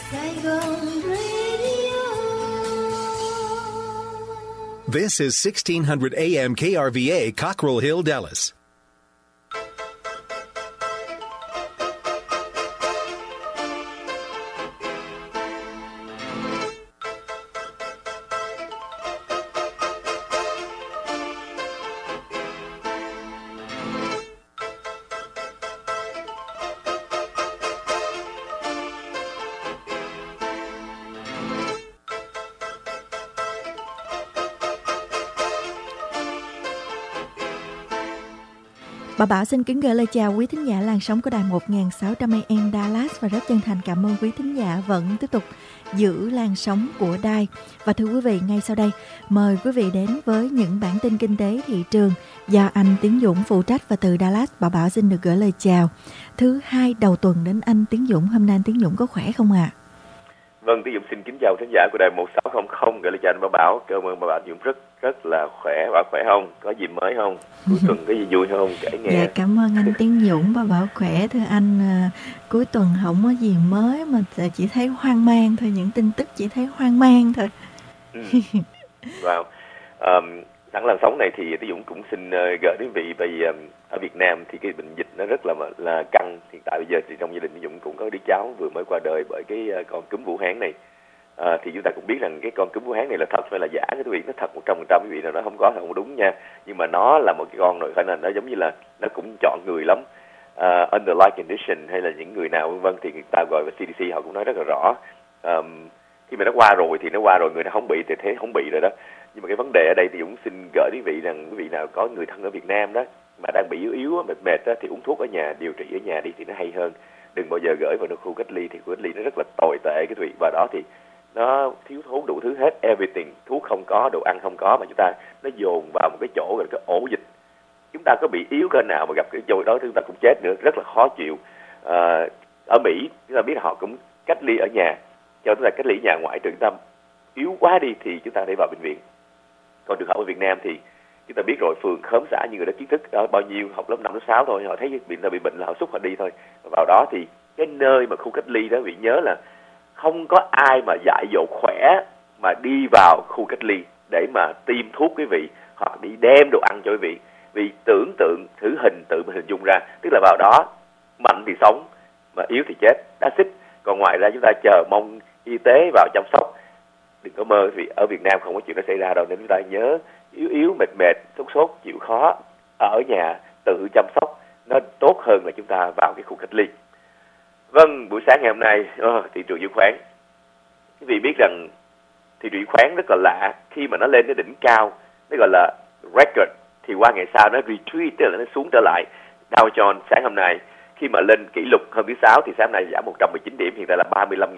Saigon Radio. This is 1600 AM KRVA, Cockrell Hill, Dallas. Bà Bảo xin kính gửi lời chào quý thính giả làn sóng của đài 1600 AM Dallas và rất chân thành cảm ơn quý thính giả vẫn tiếp tục giữ làn sóng của đài. Và thưa quý vị, ngay sau đây mời quý vị đến với những bản tin kinh tế thị trường do anh Tiến Dũng phụ trách, và từ Dallas Bà Bảo xin được gửi lời chào thứ hai đầu tuần đến anh Tiến Dũng. Hôm nay anh Tiến Dũng có khỏe không ạ? Vâng, Tiến Dũng xin kính chào thính giả của đài 1600, gửi lời chào anh Bà Bảo. Cảm ơn Bà Bảo Dũng rất là khỏe. Bà khỏe không? Có gì mới không? Cuối tuần có gì vui không? Kể nghe. Dạ, cảm ơn anh Tiến Dũng. Bà Bảo khỏe. Thưa anh, cuối tuần không có gì mới mà chỉ thấy hoang mang thôi, những tin tức chỉ thấy hoang mang thôi. Wow. Sẵn làn sóng này thì Tiến Dũng cũng xin gửi đến vị vì ở Việt Nam thì cái bệnh dịch nó rất là căng. Hiện tại bây giờ thì trong gia đình Tiến Dũng cũng có đứa cháu vừa mới qua đời bởi cái con cúm Vũ Hán này. Thì chúng ta cũng biết rằng cái con cúm Vũ Hán này là thật hay là giả, cái quý vị, nó thật 100%, quý vị nào nó không có đúng nha. Nhưng mà nó là một cái con rồi, phải nên nó giống như là nó cũng chọn người lắm. Underlying condition hay là những người nào vân thì người ta gọi, và CDC họ cũng nói rất là rõ. Khi mà nó qua rồi thì nó qua rồi, người nào không bị thì thế không bị rồi đó. Nhưng mà cái vấn đề ở đây thì Dũng xin gửi quý vị rằng quý vị nào có người thân ở Việt Nam đó mà đang bị yếu mệt đó, thì uống thuốc ở nhà, điều trị ở nhà đi thì nó hay hơn. Đừng bao giờ gửi vào nơi khu cách ly, thì khu cách ly nó rất là tồi tệ cái vị, và đó thì nó thiếu thốn đủ thứ hết, everything, thuốc không có, đồ ăn không có, mà chúng ta nó dồn vào một cái chỗ gọi là cái ổ dịch. Chúng ta có bị yếu cỡ nào mà gặp cái chỗ đó chúng ta cũng chết nữa, rất là khó chịu. Ở Mỹ chúng ta biết họ cũng cách ly ở nhà, cho chúng ta cách ly ở nhà, ngoại trừ chúng ta yếu quá đi thì chúng ta phải vào bệnh viện. Còn trường hợp ở Việt Nam thì chúng ta biết rồi, phường khóm xã như người đó kiến thức đó, bao nhiêu học lớp 5 lớp 6 thôi, họ thấy bị bệnh là họ xúc họ đi thôi. Vào đó thì cái nơi mà khu cách ly đó, vị nhớ là không có ai mà dại dột khỏe mà đi vào khu cách ly để mà tiêm thuốc quý vị, hoặc đi đem đồ ăn cho quý vị. Vì tưởng tượng thử tự mình hình dung ra, tức là vào đó mạnh thì sống mà yếu thì chết, đã xích. Còn ngoài ra chúng ta chờ mong y tế vào chăm sóc. Đừng có mơ, vì ở Việt Nam không có chuyện đó xảy ra đâu, nên chúng ta nhớ yếu mệt sốt chịu khó ở nhà tự chăm sóc, nó tốt hơn là chúng ta vào cái khu cách ly. Vâng, buổi sáng ngày hôm nay thị trường chứng khoán, quý vị biết rằng thị trường chứng khoán rất là lạ, khi mà nó lên đến đỉnh cao, nó gọi là record, thì qua ngày sau nó retreat, tức là nó xuống trở lại. Dow Jones sáng hôm nay khi mà lên kỷ lục hôm thứ Sáu thì sáng hôm nay giảm 119 điểm, hiện tại là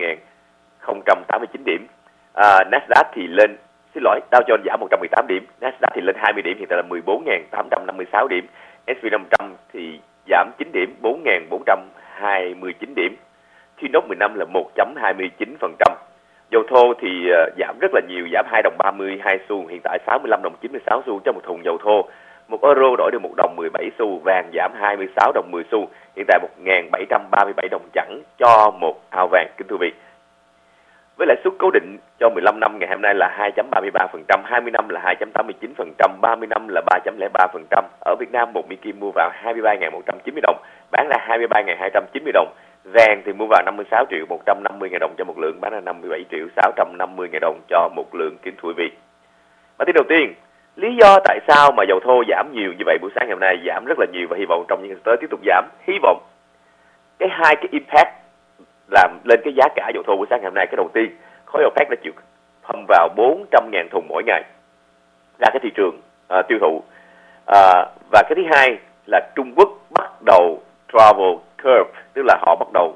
35.089 điểm. Nasdaq thì lên, Dow Jones giảm 118 điểm, Nasdaq thì lên 20 điểm, hiện tại là 14.856 điểm. S&P 500 thì giảm 9 điểm, 4.429 điểm. T-Note 15 là 1.29%. Dầu thô thì giảm rất là nhiều, giảm 2 đồng 32 xu, hiện tại 65 đồng 96 xu cho một thùng dầu thô. 1 euro đổi được 1 đồng 17 xu, vàng giảm 26 đồng 10 xu, hiện tại 1.737 đồng chẵn cho một ao vàng, kính thưa quý vị. Với lãi suất cố định cho 15 năm ngày hôm nay là 2.33%, 20 năm là 2.89%, 30 năm là 3.03%. Ở Việt Nam một Mỹ Kim mua vào 23.190 đồng, bán ra 23.290 đồng. Vàng thì mua vào 56 triệu 150 ngàn đồng cho một lượng, bán ra 57 triệu 650 ngàn đồng cho một lượng, kính thưa quý vị. Bản tin đầu tiên, lý do tại sao mà dầu thô giảm nhiều như vậy buổi sáng ngày hôm nay, giảm rất là nhiều và hy vọng trong những ngày tới tiếp tục giảm. Hy vọng hai cái impact làm lên cái giá cả dầu thô buổi sáng ngày hôm nay. Cái đầu tiên, khối OPEC đã chịu thâm vào 400.000 thùng mỗi ngày ra cái thị trường tiêu thụ. Và cái thứ hai là Trung Quốc bắt đầu travel curve, tức là họ bắt đầu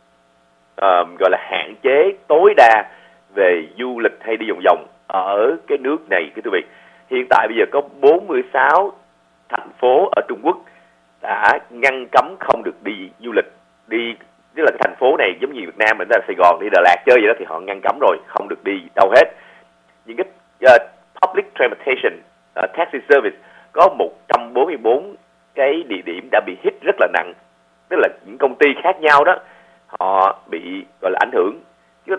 gọi là hạn chế tối đa về du lịch hay đi vòng vòng ở cái nước này, cái thưa quý vị. Hiện tại bây giờ có 46 thành phố ở Trung Quốc đã ngăn cấm không được đi du lịch, tức là cái thành phố này giống như Việt Nam mình là Sài Gòn đi Đà Lạt chơi vậy đó, thì họ ngăn cấm rồi, không được đi đâu hết. Những cái public transportation taxi service có 144 cái địa điểm đã bị hit rất là nặng, tức là những công ty khác nhau đó họ bị gọi là ảnh hưởng.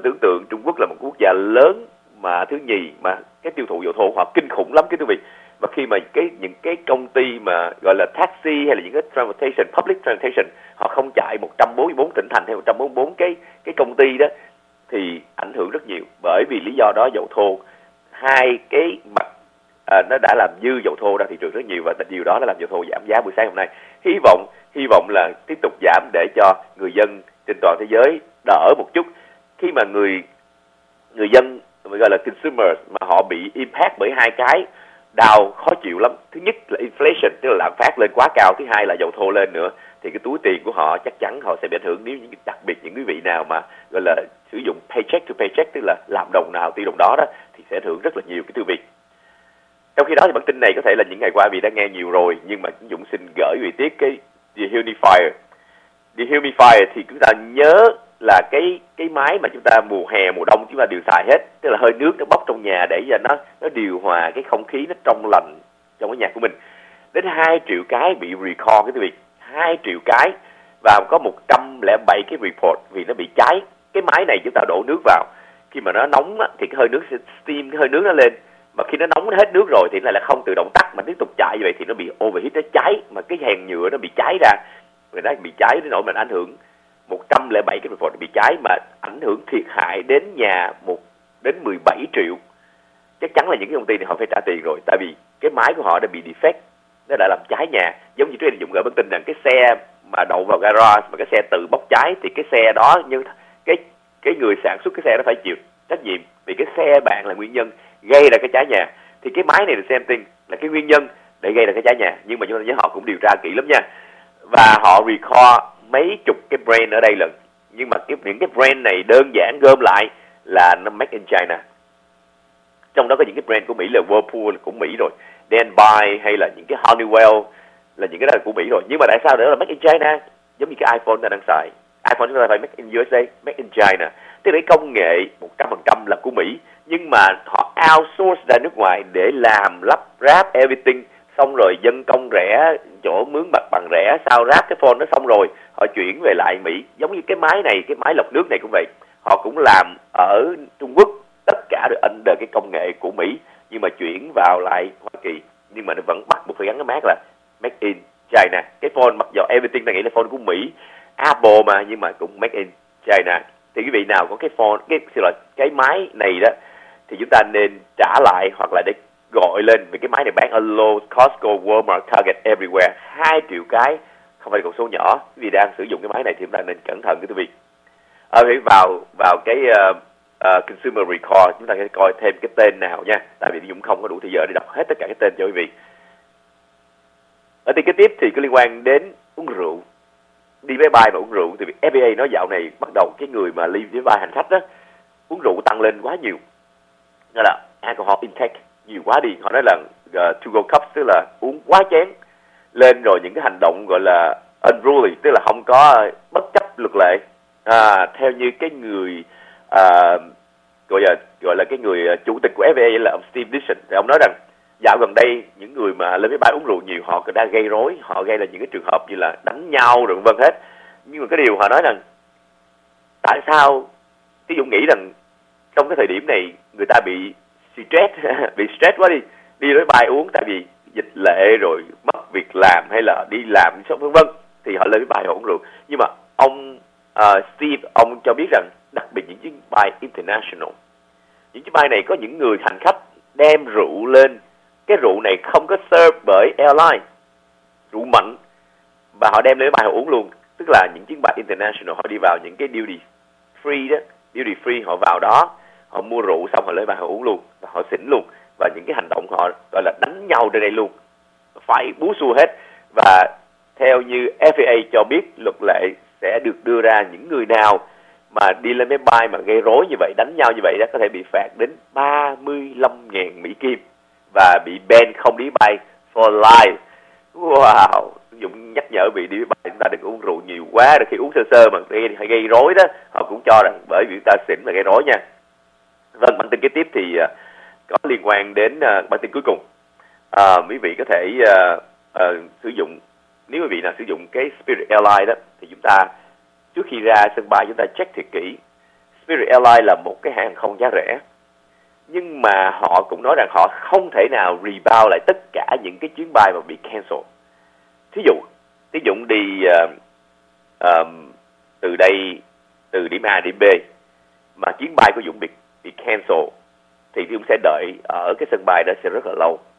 gia lớn mà thứ nhì mà cái tiêu thụ dầu thô họ kinh khủng lắm, cái quý vị. Và khi mà những cái công ty mà gọi là taxi hay là những cái transportation, public transportation, họ không chạy 144 tỉnh thành hay 144 cái công ty đó thì ảnh hưởng rất nhiều. Bởi vì lý do đó dầu thô, hai cái mặt nó đã làm dư dầu thô ra thị trường rất nhiều, và điều đó đã làm dầu thô giảm giá buổi sáng hôm nay. Hy vọng là tiếp tục giảm để cho người dân trên toàn thế giới đỡ một chút. Khi mà người dân gọi là consumers mà họ bị impact bởi hai cái đau khó chịu lắm. Thứ nhất là inflation, tức là lạm phát lên quá cao. Thứ hai là dầu thô lên nữa, thì cái túi tiền của họ chắc chắn họ sẽ bị ảnh hưởng. Nếu như đặc biệt những quý vị nào mà gọi là sử dụng paycheck to paycheck, tức là làm đồng nào tiêu đồng đó thì sẽ ảnh hưởng rất là nhiều cái quý vị. Trong khi đó thì bản tin này có thể là những ngày qua vì đã nghe nhiều rồi, nhưng mà Dũng xin gửi vị tiết cái dehumidifier. Dehumidifier thì chúng ta nhớ là cái máy mà chúng ta mùa hè mùa đông chúng ta đều xài hết, tức là hơi nước nó bốc trong nhà để cho nó điều hòa cái không khí nó trong lành trong cái nhà của mình. Đến 2 triệu cái bị recall cái quý vị, 2 triệu cái, và có 107 cái report vì nó bị cháy. Cái máy này chúng ta đổ nước vào, khi mà nó nóng thì cái hơi nước sẽ steam, cái hơi nước nó lên, mà khi nó nóng nó hết nước rồi thì lại là không tự động tắt mà tiếp tục chạy như vậy thì nó bị overheat, nó cháy, mà cái hàn nhựa nó bị cháy ra, rồi nó bị cháy đến nỗi mình ảnh hưởng 107 cái report bị cháy, mà ảnh hưởng thiệt hại đến nhà đến 17 triệu. Chắc chắn là những cái công ty này họ phải trả tiền rồi, tại vì cái máy của họ đã bị defect, nó đã làm cháy nhà. Giống như trước đây Dũng gửi bản tin rằng cái xe mà đậu vào garage mà cái xe tự bốc cháy thì cái xe đó, như cái người sản xuất cái xe đó phải chịu trách nhiệm, vì cái xe bạn là nguyên nhân gây ra cái cháy nhà. Thì cái máy này là same thing, là cái nguyên nhân để gây ra cái cháy nhà, nhưng mà chúng ta nhớ họ cũng điều tra kỹ lắm nha, và họ recall mấy chục cái brand ở đây lần. Nhưng mà những cái brand này đơn giản gom lại là nó made in China. Trong đó có những cái brand của Mỹ là Whirlpool là của Mỹ rồi, Denby hay là những cái Honeywell là những cái đó là của Mỹ rồi. Nhưng mà tại sao nữa là made in China? Giống như cái iPhone ta đang xài, iPhone chúng ta phải made in USA, made in China. Tức là cái công nghệ 100% là của Mỹ, nhưng mà họ outsource ra nước ngoài để làm lắp ráp everything, xong rồi dân công rẻ, chỗ mướn mặt bằng rẻ, sau ráp cái phone nó xong rồi họ chuyển về lại Mỹ. Giống như cái máy này, cái máy lọc nước này cũng vậy, họ cũng làm ở Trung Quốc, tất cả được under cái công nghệ của Mỹ nhưng mà chuyển vào lại Hoa Kỳ, nhưng mà nó vẫn bắt buộc phải gắn cái mác là made in China. Cái phone mặc dù everything ta nghĩ là phone của Mỹ, Apple mà, nhưng mà cũng made in China. Thì quý vị nào có cái phone, cái máy này đó thì chúng ta nên trả lại, hoặc là để gọi lên, vì cái máy này bán ở Lowe's, Costco, Walmart, Target, everywhere. 2 triệu cái, không phải con số nhỏ. Quý vị đang sử dụng cái máy này thì chúng ta nên cẩn thận cái quý vị. Phải vào cái consumer recall, chúng ta sẽ coi thêm cái tên nào nha, tại vì Dũng không có đủ thời giờ để đọc hết tất cả cái tên cho quý vị. Ở tin kế tiếp thì có liên quan đến uống rượu, đi máy bay và uống rượu. Thì FAA nói dạo này bắt đầu cái người mà đi máy bay hành khách đó uống rượu tăng lên quá nhiều, đó là alcohol intake nhiều quá đi. Họ nói là to go cups, tức là uống quá chén lên, rồi những cái hành động gọi là unruly, tức là không có bất chấp luật lệ. Theo như cái người gọi là cái người chủ tịch của FAA là ông Steve Dixon, thì ông nói rằng dạo gần đây những người mà lên máy bay uống rượu nhiều họ đã gây rối, họ gây ra những cái trường hợp như là đánh nhau rồi vân hết. Nhưng mà cái điều họ nói rằng tại sao Tí Dũng nghĩ rằng trong cái thời điểm này người ta bị stress quá đi máy bay uống, tại vì dịch lệ rồi mất việc làm hay là đi làm vân vân, thì họ lên máy bay họ uống rượu. Nhưng mà ông Steve ông cho biết rằng đặc biệt những chuyến bay international, những chuyến bay này có những người hành khách đem rượu lên, cái rượu này không có serve bởi airline, rượu mạnh, và họ đem lên máy bay họ uống luôn. Tức là những chuyến bay international họ đi vào những cái duty free đó, duty free họ vào đó, họ mua rượu xong họ lên máy bay họ uống luôn, và họ xỉn luôn, và những cái hành động họ gọi là đánh nhau trên đây luôn, phải bú xua hết. Và theo như FAA cho biết, luật lệ sẽ được đưa ra, những người nào mà đi lên máy bay mà gây rối như vậy, đánh nhau như vậy đó, có thể bị phạt đến 35.000 Mỹ Kim và bị ban không đi bay for life. Wow, Dũng nhắc nhở bị đi máy bay chúng ta đừng uống rượu nhiều quá, rồi khi uống sơ mà gây rối đó, họ cũng cho rằng bởi vì chúng ta xỉn mà gây rối nha. Vâng, bản tin kế tiếp thì có liên quan đến bản tin cuối cùng. Quý vị có thể sử dụng, nếu quý vị nào sử dụng cái Spirit Airlines đó, thì chúng ta trước khi ra sân bay chúng ta check thiệt kỹ Spirit Airlines là một cái hãng hàng không giá rẻ, nhưng mà họ cũng nói rằng họ không thể nào rebound lại tất cả những cái chuyến bay mà bị cancel. Thí dụ đi từ đây, từ điểm A điểm B mà chuyến bay của Dũng bị cancel thì Dũng sẽ đợi ở cái sân bay đó sẽ rất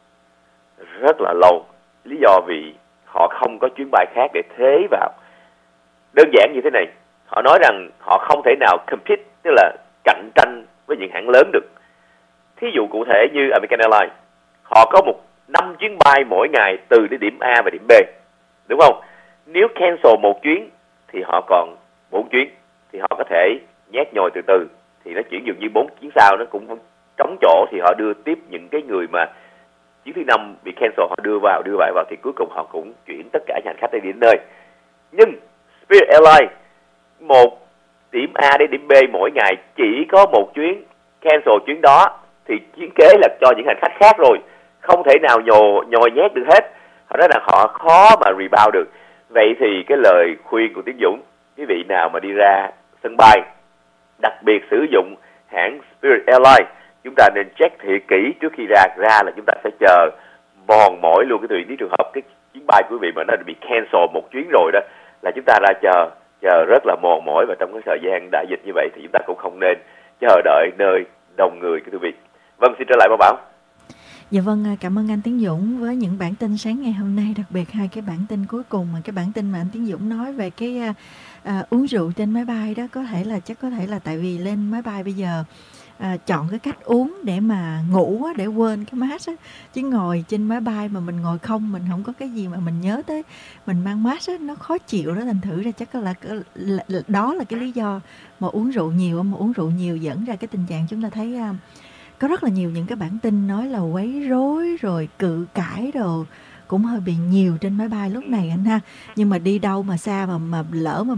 là lâu. Lý do vì họ không có chuyến bay khác để thế vào. Đơn giản như thế này, họ nói rằng họ không thể nào compete, tức là cạnh tranh với những hãng lớn được. Thí dụ cụ thể như American Airlines, họ có 5 chuyến bay mỗi ngày từ điểm A và điểm B, đúng không? Nếu cancel một chuyến thì họ còn 4 chuyến, thì họ có thể nhét nhồi từ từ, thì nó chuyển dường như 4 chuyến sau nó cũng trống chỗ, thì họ đưa tiếp những cái người mà chuyến thứ 5 bị cancel họ đưa vào, thì cuối cùng họ cũng chuyển tất cả hành khách đi đến nơi. Nhưng Spirit Airlines, một điểm A đến điểm B mỗi ngày chỉ có một chuyến, cancel chuyến đó thì chuyến kế là cho những hành khách khác rồi, không thể nào nhồi nhét được hết. Họ nói là họ khó mà rebound được. Vậy thì cái lời khuyên của Tiến Dũng, quý vị nào mà đi ra sân bay, đặc biệt sử dụng hãng Spirit Airlines, chúng ta nên check thiệt kỹ trước khi ra là chúng ta sẽ chờ mòn mỏi luôn cái thuyền. Nếu trường hợp cái chuyến bay của quý vị mà nó bị cancel một chuyến rồi đó, là chúng ta ra chờ rất là mòn mỏi, và trong cái thời gian đại dịch như vậy thì chúng ta cũng không nên chờ đợi nơi đông người quý vị. Vâng, xin trở lại Bảo Bảo. Dạ vâng, cảm ơn anh Tiến Dũng với những bản tin sáng ngày hôm nay, đặc biệt hai cái bản tin cuối cùng, cái bản tin mà anh Tiến Dũng nói về cái uống rượu trên máy bay đó, chắc có thể là tại vì lên máy bay bây giờ chọn cái cách uống để mà ngủ á, để quên cái mask á, chứ ngồi trên máy bay mà mình ngồi không, mình không có cái gì mà mình nhớ tới, mình mang mask á, nó khó chịu đó, thành thử ra chắc là đó là cái lý do mà uống rượu nhiều dẫn ra cái tình trạng chúng ta thấy có rất là nhiều những cái bản tin nói là quấy rối rồi cự cãi rồi cũng hơi bị nhiều trên máy bay lúc này anh ha. Nhưng mà đi đâu mà xa mà lỡ mà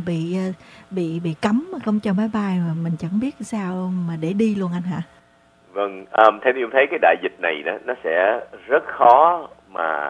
bị cấm mà không cho máy bay mà mình chẳng biết sao mà để đi luôn anh hả? Vâng, theo tôi thấy cái đại dịch này đó, nó sẽ rất khó mà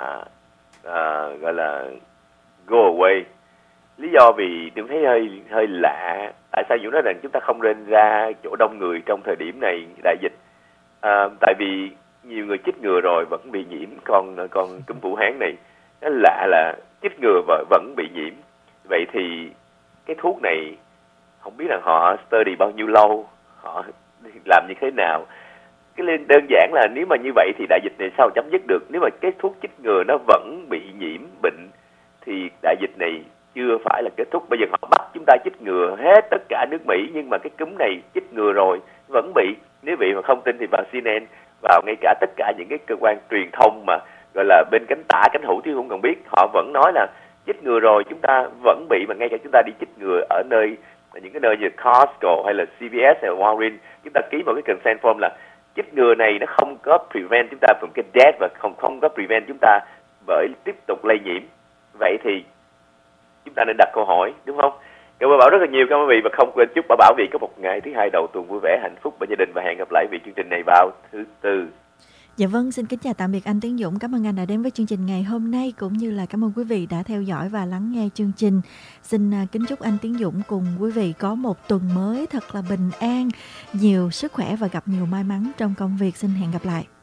gọi là go away. Lý do vì tôi thấy hơi lạ. Tại sao Dũng nói rằng chúng ta không nên ra chỗ đông người trong thời điểm này đại dịch? Tại vì nhiều người chích ngừa rồi vẫn bị nhiễm con cúm Vũ Hán này. Nó lạ là chích ngừa và vẫn bị nhiễm. Vậy thì cái thuốc này không biết là họ study bao nhiêu lâu, họ làm như thế nào. Cái đơn giản là nếu mà như vậy thì đại dịch này sao chấm dứt được? Nếu mà cái thuốc chích ngừa nó vẫn bị nhiễm bệnh thì đại dịch này chưa phải là kết thúc. Bây giờ họ bắt chúng ta chích ngừa hết tất cả nước Mỹ, nhưng mà cái cúm này chích ngừa rồi vẫn bị. Nếu vị mà không tin thì vào CNN, vào ngay cả tất cả những cái cơ quan truyền thông mà gọi là bên cánh tả cánh hữu thì không cần biết, họ vẫn nói là chích ngừa rồi chúng ta vẫn bị. Mà ngay cả chúng ta đi chích ngừa ở những cái nơi như Costco hay là CVS hay là Walgreens, chúng ta ký một cái consent form là chích ngừa này nó không có prevent chúng ta from get death và không có prevent chúng ta bởi tiếp tục lây nhiễm. Vậy thì chúng ta nên đặt câu hỏi, đúng không? Cảm ơn Bảo rất là nhiều, cảm ơn vị, và không quên chúc Bảo vị có một ngày thứ hai đầu tuần vui vẻ, hạnh phúc bên gia đình, và hẹn gặp lại vị chương trình này vào thứ Tư. Dạ vâng, xin kính chào tạm biệt anh Tiến Dũng. Cảm ơn anh đã đến với chương trình ngày hôm nay, cũng như là cảm ơn quý vị đã theo dõi và lắng nghe chương trình. Xin kính chúc anh Tiến Dũng cùng quý vị có một tuần mới thật là bình an, nhiều sức khỏe và gặp nhiều may mắn trong công việc. Xin hẹn gặp lại.